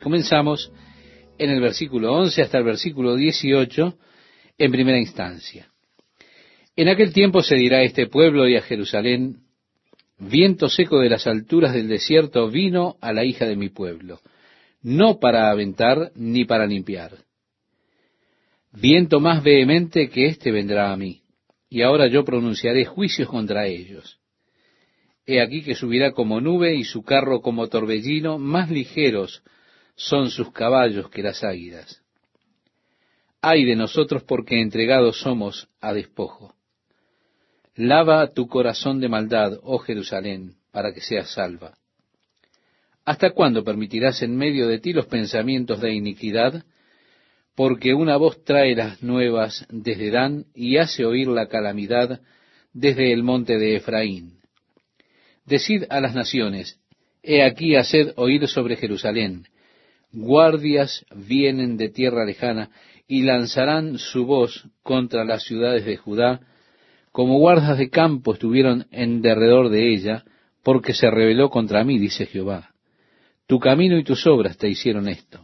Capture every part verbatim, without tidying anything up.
Comenzamos en el versículo once hasta el versículo dieciocho en primera instancia. En aquel tiempo se dirá a este pueblo y a Jerusalén: viento seco de las alturas del desierto vino a la hija de mi pueblo, no para aventar ni para limpiar. Viento más vehemente que éste vendrá a mí, y ahora yo pronunciaré juicios contra ellos. He aquí que subirá como nube y su carro como torbellino, más ligeros son sus caballos que las águilas. Ay de nosotros, porque entregados somos a despojo. Lava tu corazón de maldad, oh Jerusalén, para que seas salva. ¿Hasta cuándo permitirás en medio de ti los pensamientos de iniquidad? Porque una voz trae las nuevas desde Dan y hace oír la calamidad desde el monte de Efraín. Decid a las naciones: he aquí, haced oír sobre Jerusalén. Guardias vienen de tierra lejana y lanzarán su voz contra las ciudades de Judá, como guardas de campo estuvieron en derredor de ella, porque se rebeló contra mí, dice Jehová. Tu camino y tus obras te hicieron esto.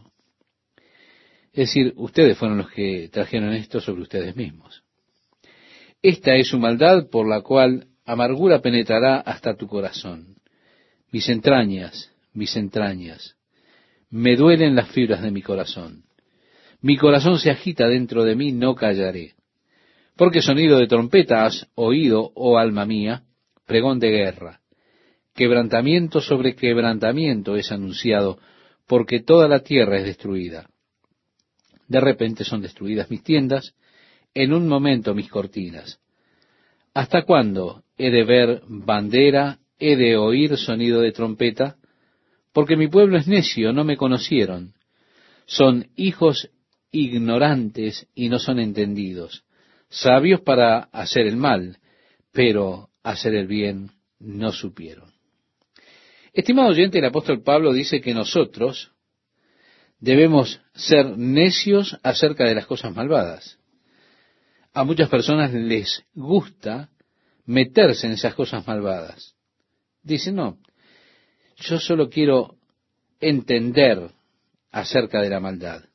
Es decir, ustedes fueron los que trajeron esto sobre ustedes mismos. Esta es su maldad, por la cual amargura penetrará hasta tu corazón. Mis entrañas, mis entrañas, me duelen las fibras de mi corazón. Mi corazón se agita dentro de mí, no callaré. Porque sonido de trompeta has oído, oh alma mía, pregón de guerra. Quebrantamiento sobre quebrantamiento es anunciado, porque toda la tierra es destruida. De repente son destruidas mis tiendas, en un momento mis cortinas. ¿Hasta cuándo he de ver bandera, he de oír sonido de trompeta? Porque mi pueblo es necio, no me conocieron. Son hijos ignorantes y no son entendidos. Sabios para hacer el mal, pero hacer el bien no supieron. Estimado oyente, el apóstol Pablo dice que nosotros debemos ser necios acerca de las cosas malvadas. A muchas personas les gusta meterse en esas cosas malvadas. Dicen: no, yo solo quiero entender acerca de la maldad.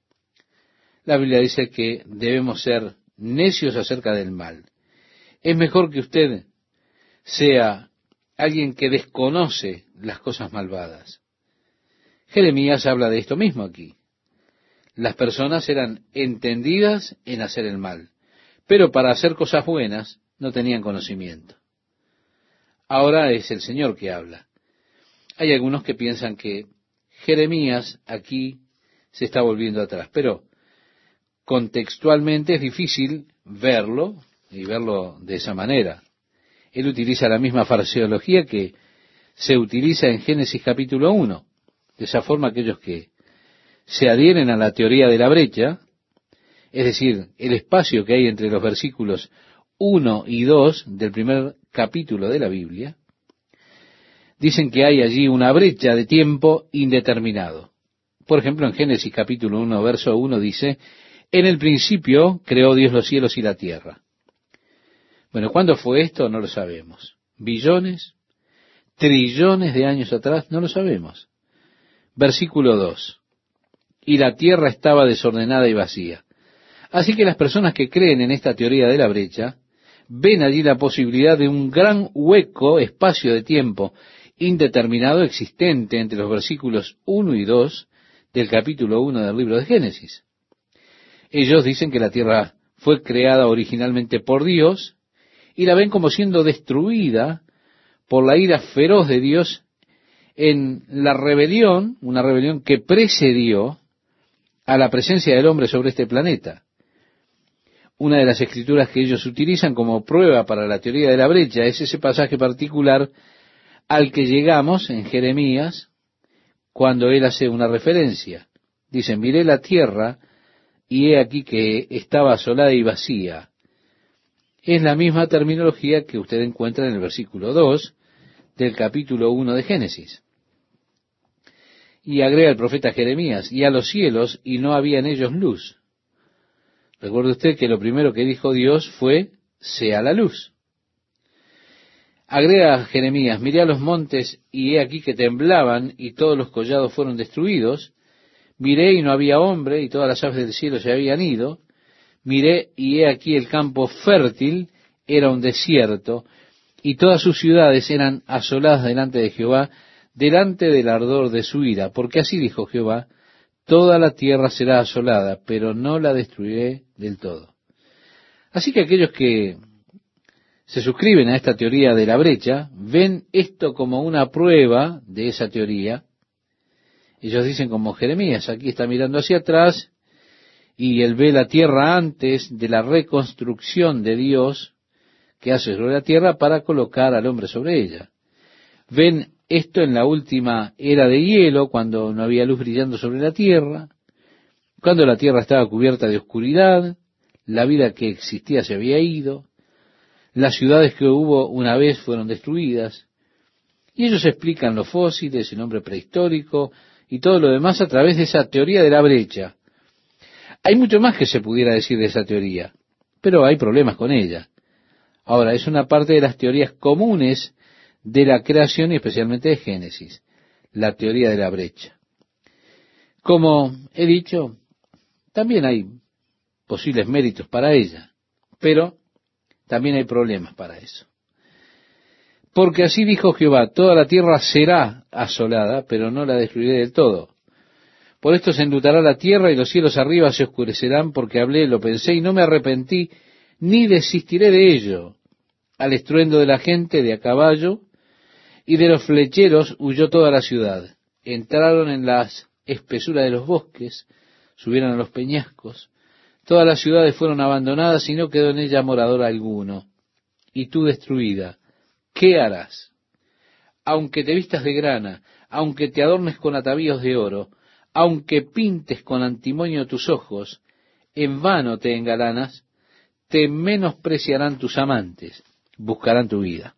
La Biblia dice que debemos ser necios acerca del mal. Es mejor que usted sea alguien que desconoce las cosas malvadas. Jeremías habla de esto mismo aquí. Las personas eran entendidas en hacer el mal, pero para hacer cosas buenas no tenían conocimiento. Ahora es el Señor que habla. Hay algunos que piensan que Jeremías aquí se está volviendo atrás, pero contextualmente es difícil verlo y verlo de esa manera. Él utiliza la misma fraseología que se utiliza en Génesis capítulo uno. De esa forma, aquellos que se adhieren a la teoría de la brecha, es decir, el espacio que hay entre los versículos uno y dos del primer capítulo de la Biblia, dicen que hay allí una brecha de tiempo indeterminado. Por ejemplo, en Génesis capítulo uno, verso uno dice: en el principio creó Dios los cielos y la tierra. Bueno, ¿cuándo fue esto? No lo sabemos. ¿Billones? ¿Trillones de años atrás? No lo sabemos. Versículo dos. Y la tierra estaba desordenada y vacía. Así que las personas que creen en esta teoría de la brecha ven allí la posibilidad de un gran hueco, espacio de tiempo indeterminado existente entre los versículos uno y dos del capítulo uno del libro de Génesis. Ellos dicen que la tierra fue creada originalmente por Dios y la ven como siendo destruida por la ira feroz de Dios en la rebelión, una rebelión que precedió a la presencia del hombre sobre este planeta. Una de las escrituras que ellos utilizan como prueba para la teoría de la brecha es ese pasaje particular al que llegamos en Jeremías, cuando él hace una referencia. Dicen: miré la tierra y he aquí que estaba asolada y vacía. Es la misma terminología que usted encuentra en el versículo dos del capítulo uno de Génesis. Y agrega el profeta Jeremías: y a los cielos, y no había en ellos luz. Recuerde usted que lo primero que dijo Dios fue: sea la luz. Agrega Jeremías: miré a los montes, y he aquí que temblaban, y todos los collados fueron destruidos. Miré y no había hombre, y todas las aves del cielo se habían ido. Miré y he aquí el campo fértil era un desierto, y todas sus ciudades eran asoladas delante de Jehová, delante del ardor de su ira. Porque así dijo Jehová: toda la tierra será asolada, pero no la destruiré del todo. Así que aquellos que se suscriben a esta teoría de la brecha, ven esto como una prueba de esa teoría. Ellos dicen como Jeremías, aquí está mirando hacia atrás, y él ve la tierra antes de la reconstrucción de Dios que hace sobre la tierra para colocar al hombre sobre ella. Ven esto en la última era de hielo, cuando no había luz brillando sobre la tierra, cuando la tierra estaba cubierta de oscuridad, la vida que existía se había ido, las ciudades que hubo una vez fueron destruidas, y ellos explican los fósiles, el hombre prehistórico y todo lo demás a través de esa teoría de la brecha. Hay mucho más que se pudiera decir de esa teoría, pero hay problemas con ella. Ahora, es una parte de las teorías comunes de la creación y especialmente de Génesis, la teoría de la brecha. Como he dicho, también hay posibles méritos para ella, pero también hay problemas para eso. Porque así dijo Jehová: toda la tierra será asolada, pero no la destruiré del todo. Por esto se enlutará la tierra y los cielos arriba se oscurecerán, porque hablé, lo pensé y no me arrepentí, ni desistiré de ello. Al estruendo de la gente de a caballo y de los flecheros huyó toda la ciudad. Entraron en las espesuras de los bosques, subieron a los peñascos. Todas las ciudades fueron abandonadas y no quedó en ella morador alguno. Y tú, destruida, ¿qué harás? Aunque te vistas de grana, aunque te adornes con atavíos de oro, aunque pintes con antimonio tus ojos, en vano te engalanas, te menospreciarán tus amantes, buscarán tu vida.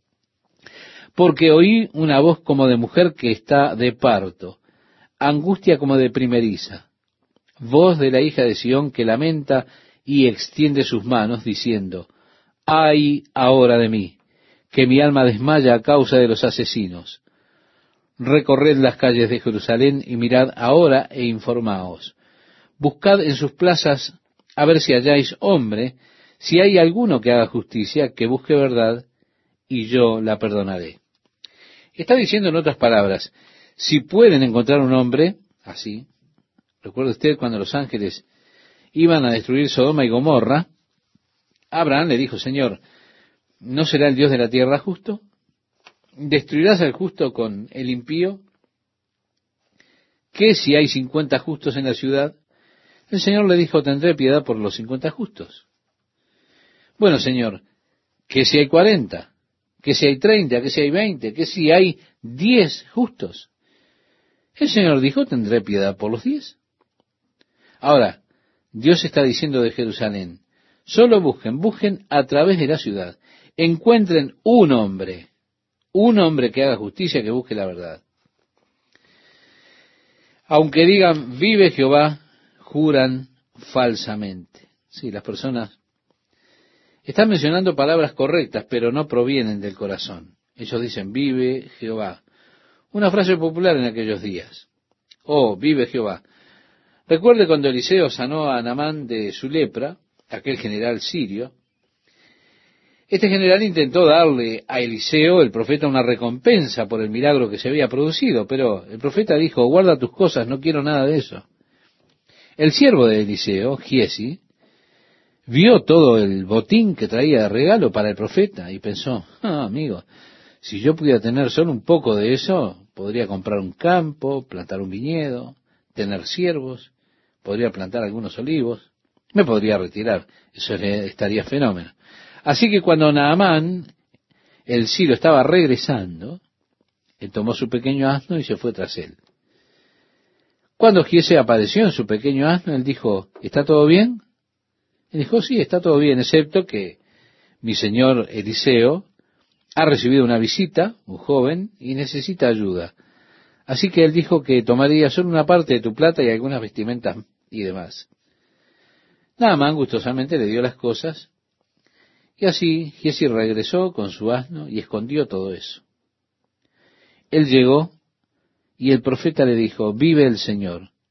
Porque oí una voz como de mujer que está de parto, angustia como de primeriza, voz de la hija de Sión que lamenta y extiende sus manos, diciendo: ¡ay ahora de mí, que mi alma desmaya a causa de los asesinos! Recorred las calles de Jerusalén y mirad ahora e informaos. Buscad en sus plazas a ver si halláis hombre, si hay alguno que haga justicia, que busque verdad, y yo la perdonaré. Está diciendo en otras palabras, si pueden encontrar un hombre así. Recuerde usted cuando los ángeles iban a destruir Sodoma y Gomorra, Abraham le dijo: Señor, ¿no será el Dios de la tierra justo? ¿Destruirás al justo con el impío? ¿Qué si hay cincuenta justos en la ciudad? El Señor le dijo: tendré piedad por los cincuenta justos. Bueno, Señor, ¿qué si hay cuarenta? ¿Qué si hay treinta? ¿Qué si hay veinte? ¿Qué si hay diez justos? El Señor dijo: tendré piedad por los diez. Ahora, Dios está diciendo de Jerusalén: solo busquen, busquen a través de la ciudad, encuentren un hombre, un hombre que haga justicia, que busque la verdad. Aunque digan: vive Jehová, juran falsamente. Sí, las personas están mencionando palabras correctas, pero no provienen del corazón. Ellos dicen: vive Jehová. Una frase popular en aquellos días. Oh, vive Jehová. Recuerde cuando Eliseo sanó a Naamán de su lepra, aquel general sirio. Este general intentó darle a Eliseo, el profeta, una recompensa por el milagro que se había producido, pero el profeta dijo: guarda tus cosas, no quiero nada de eso. El siervo de Eliseo, Giesi, vio todo el botín que traía de regalo para el profeta y pensó: ah, amigo, si yo pudiera tener solo un poco de eso, podría comprar un campo, plantar un viñedo, tener siervos, podría plantar algunos olivos, me podría retirar, eso estaría fenómeno. Así que cuando Naamán, el sirio, estaba regresando, él tomó su pequeño asno y se fue tras él. Cuando Giese apareció en su pequeño asno, él dijo: ¿está todo bien? Él dijo: sí, está todo bien, excepto que mi señor Eliseo ha recibido una visita, un joven, y necesita ayuda. Así que él dijo que tomaría solo una parte de tu plata y algunas vestimentas y demás. Naamán gustosamente le dio las cosas, y así Giesi regresó con su asno y escondió todo eso. Él llegó, y el profeta le dijo: vive el Señor,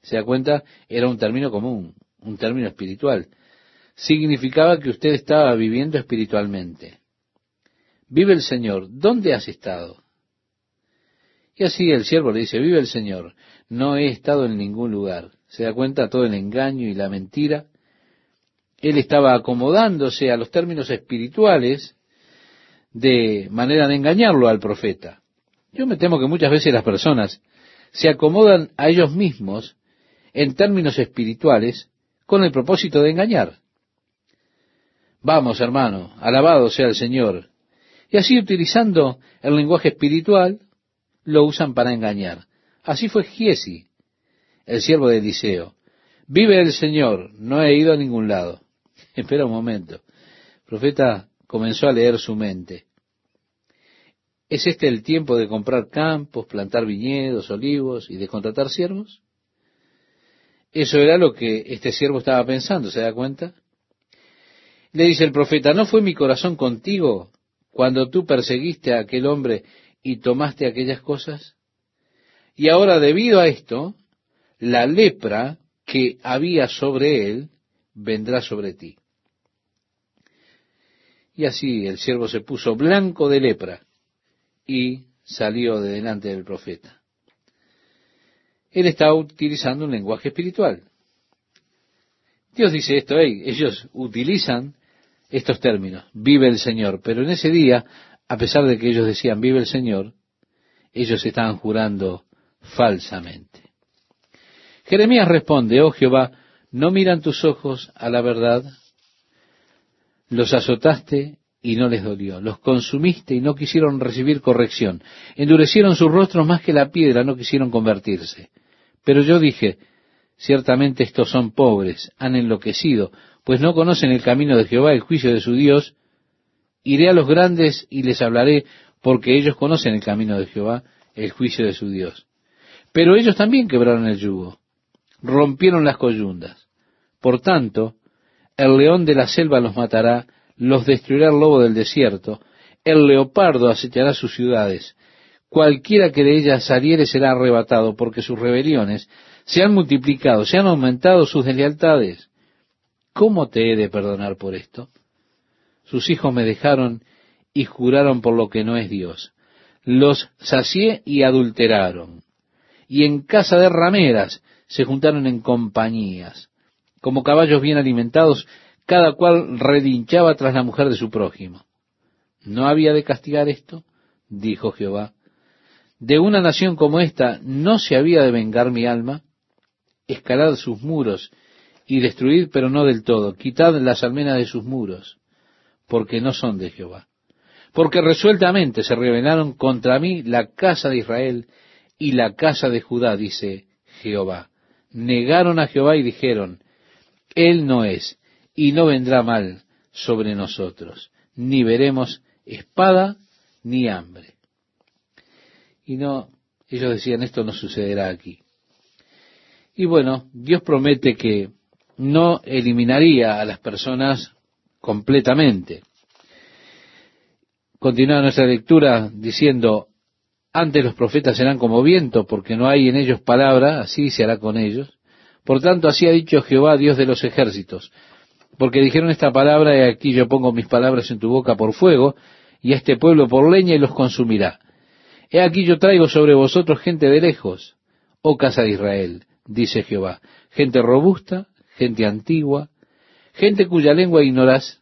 ¿Se da cuenta? Era un término común, un término espiritual. Significaba que usted estaba viviendo espiritualmente. Vive el Señor. ¿Dónde has estado? Y así el siervo le dice, vive el Señor. No he estado en ningún lugar. ¿Se da cuenta? Todo el engaño y la mentira. Él estaba acomodándose a los términos espirituales de manera de engañarlo al profeta. Yo me temo que muchas veces las personas se acomodan a ellos mismos en términos espirituales con el propósito de engañar. Vamos, hermano, alabado sea el Señor. Y así, utilizando el lenguaje espiritual, lo usan para engañar. Así fue Giesi, el siervo de Eliseo. Vive el Señor, no he ido a ningún lado. Espera un momento. El profeta comenzó a leer su mente. ¿Es este el tiempo de comprar campos, plantar viñedos, olivos y de contratar siervos? Eso era lo que este siervo estaba pensando, ¿se da cuenta? Le dice el profeta, ¿no fue mi corazón contigo cuando tú perseguiste a aquel hombre y tomaste aquellas cosas? Y ahora, debido a esto, la lepra que había sobre él vendrá sobre ti. Y así el siervo se puso blanco de lepra y salió de delante del profeta. Él está utilizando un lenguaje espiritual. Dios dice esto, hey, ellos utilizan estos términos, vive el Señor, pero en ese día, a pesar de que ellos decían vive el Señor, ellos estaban jurando falsamente. Jeremías responde, oh Jehová, ¿no miran tus ojos a la verdad? Los azotaste y no les dolió, los consumiste y no quisieron recibir corrección, endurecieron sus rostros más que la piedra, no quisieron convertirse. Pero yo dije, ciertamente estos son pobres, han enloquecido, pues no conocen el camino de Jehová, el juicio de su Dios. Iré a los grandes y les hablaré, porque ellos conocen el camino de Jehová, el juicio de su Dios. Pero ellos también quebraron el yugo, rompieron las coyundas. Por tanto, el león de la selva los matará, los destruirá el lobo del desierto, el leopardo acechará sus ciudades. Cualquiera que de ellas saliere será arrebatado, porque sus rebeliones se han multiplicado, se han aumentado sus deslealtades. ¿Cómo te he de perdonar por esto? Sus hijos me dejaron y juraron por lo que no es Dios. Los sacié y adulteraron. Y en casa de rameras se juntaron en compañías. Como caballos bien alimentados, cada cual relinchaba tras la mujer de su prójimo. ¿No había de castigar esto? Dijo Jehová. ¿De una nación como esta no se había de vengar mi alma? Escalad sus muros y destruid, pero no del todo. Quitad las almenas de sus muros, porque no son de Jehová. Porque resueltamente se rebelaron contra mí la casa de Israel y la casa de Judá, dice Jehová. Negaron a Jehová y dijeron, Él no es, y no vendrá mal sobre nosotros, ni veremos espada ni hambre. Y no, ellos decían, esto no sucederá aquí. Y bueno, Dios promete que no eliminaría a las personas completamente. Continúa nuestra lectura diciendo, antes los profetas serán como viento, porque no hay en ellos palabra, así se hará con ellos. Por tanto, así ha dicho Jehová, Dios de los ejércitos, porque dijeron esta palabra, y aquí yo pongo mis palabras en tu boca por fuego, y a este pueblo por leña, y los consumirá. He aquí yo traigo sobre vosotros gente de lejos, oh casa de Israel, dice Jehová, gente robusta, gente antigua, gente cuya lengua ignorás,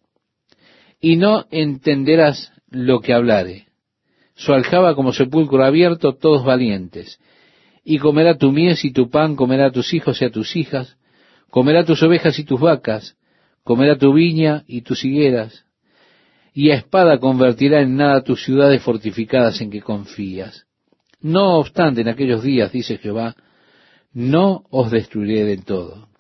y no entenderás lo que hablare. Su aljaba como sepulcro abierto, todos valientes. Y comerá tu mies y tu pan, comerá a tus hijos y a tus hijas, comerá tus ovejas y tus vacas, comerá tu viña y tus higueras, y a espada convertirá en nada tus ciudades fortificadas en que confías. No obstante, en aquellos días, dice Jehová, no os destruiré del todo.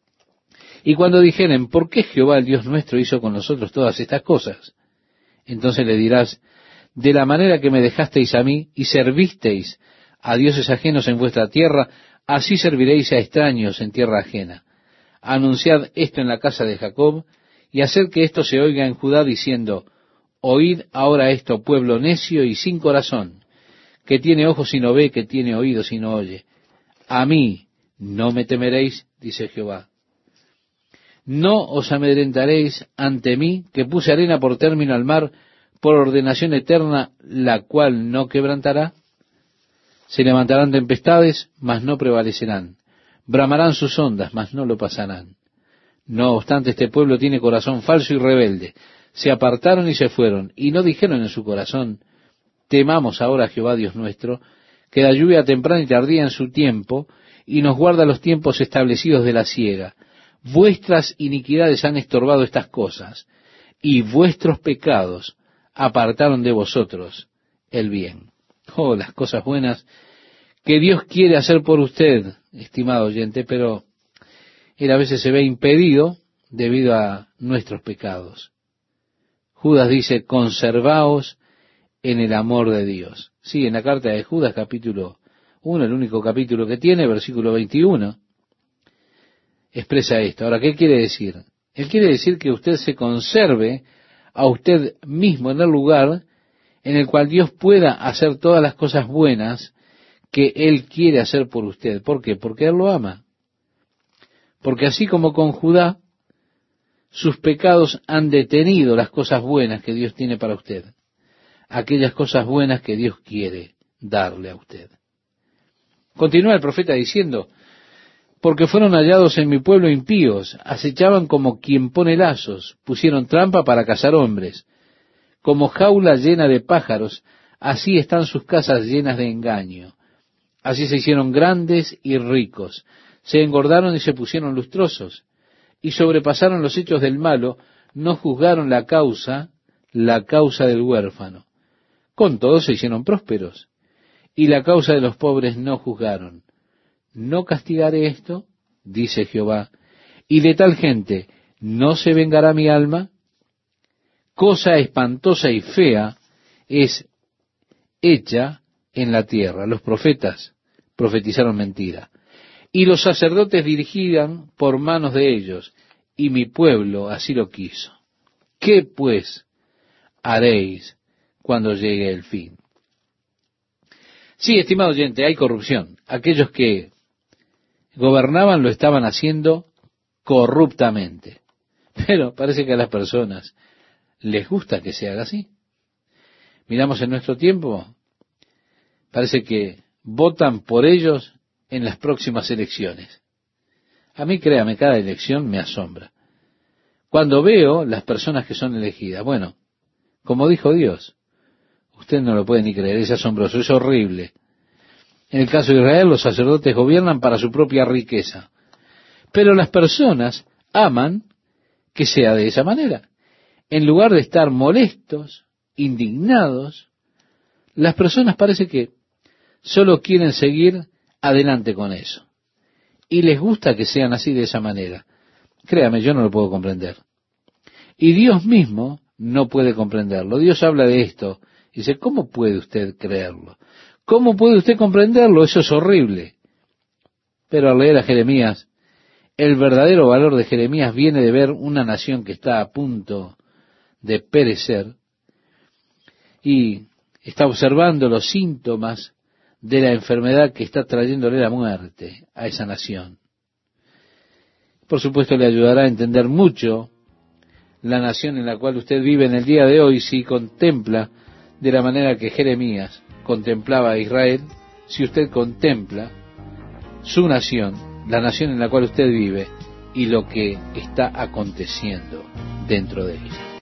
Y cuando dijeren, ¿por qué Jehová el Dios nuestro hizo con nosotros todas estas cosas? Entonces le dirás, de la manera que me dejasteis a mí y servisteis a dioses ajenos en vuestra tierra, así serviréis a extraños en tierra ajena. Anunciad esto en la casa de Jacob, y hacer que esto se oiga en Judá, diciendo, oíd ahora esto, pueblo necio y sin corazón, que tiene ojos y no ve, que tiene oídos y no oye. A mí, No me temeréis, dice Jehová. No os amedrentaréis ante mí, que puse arena por término al mar, por ordenación eterna, la cual no quebrantará. Se levantarán tempestades, mas no prevalecerán. Bramarán sus ondas, mas no lo pasarán. No obstante, este pueblo tiene corazón falso y rebelde. Se apartaron y se fueron, y no dijeron en su corazón, temamos ahora a Jehová Dios nuestro, que da lluvia temprana y tardía en su tiempo, y nos guarda los tiempos establecidos de la siega. Vuestras iniquidades han estorbado estas cosas, y vuestros pecados apartaron de vosotros el bien. Oh, las cosas buenas que Dios quiere hacer por usted, estimado oyente, pero Él a veces se ve impedido debido a nuestros pecados. Judas dice, conservaos en el amor de Dios. Sí, en la carta de Judas, capítulo uno, el único capítulo que tiene, versículo veintiuno, expresa esto. Ahora, ¿qué quiere decir? Él quiere decir que usted se conserve a usted mismo en el lugar en el cual Dios pueda hacer todas las cosas buenas que Él quiere hacer por usted. ¿Por qué? Porque Él lo ama. Porque así como con Judá, sus pecados han detenido las cosas buenas que Dios tiene para usted. Aquellas cosas buenas que Dios quiere darle a usted. Continúa el profeta diciendo, porque fueron hallados en mi pueblo impíos, acechaban como quien pone lazos, pusieron trampa para cazar hombres. Como jaula llena de pájaros, así están sus casas llenas de engaño. Así se hicieron grandes y ricos, se engordaron y se pusieron lustrosos, y sobrepasaron los hechos del malo, no juzgaron la causa, la causa del huérfano. Con todo se hicieron prósperos, y la causa de los pobres no juzgaron. ¿No castigaré esto? Dice Jehová, y de tal gente no se vengará mi alma. Cosa espantosa y fea es hecha en la tierra. Los profetas profetizaron mentira, y los sacerdotes dirigían por manos de ellos, y mi pueblo así lo quiso. ¿Qué pues haréis cuando llegue el fin? Sí, estimado oyente, hay corrupción. Aquellos que gobernaban lo estaban haciendo corruptamente. Pero parece que a las personas les gusta que se haga así. Miramos en nuestro tiempo, parece que votan por ellos en las próximas elecciones. A mí, créame, cada elección me asombra. Cuando veo las personas que son elegidas, bueno, como dijo Dios, usted no lo puede ni creer, es asombroso, es horrible. En el caso de Israel, los sacerdotes gobiernan para su propia riqueza. Pero las personas aman que sea de esa manera. En lugar de estar molestos, indignados, las personas parece que solo quieren seguir adelante con eso. Y les gusta que sean así de esa manera. Créame, yo no lo puedo comprender. Y Dios mismo no puede comprenderlo. Dios habla de esto y dice, ¿cómo puede usted creerlo? ¿Cómo puede usted comprenderlo? Eso es horrible. Pero al leer a Jeremías, el verdadero valor de Jeremías viene de ver una nación que está a punto de perecer y está observando los síntomas de la enfermedad que está trayéndole la muerte a esa nación. Por supuesto, le ayudará a entender mucho la nación en la cual usted vive en el día de hoy si contempla de la manera que Jeremías contemplaba a Israel, si usted contempla su nación, la nación en la cual usted vive y lo que está aconteciendo dentro de ella.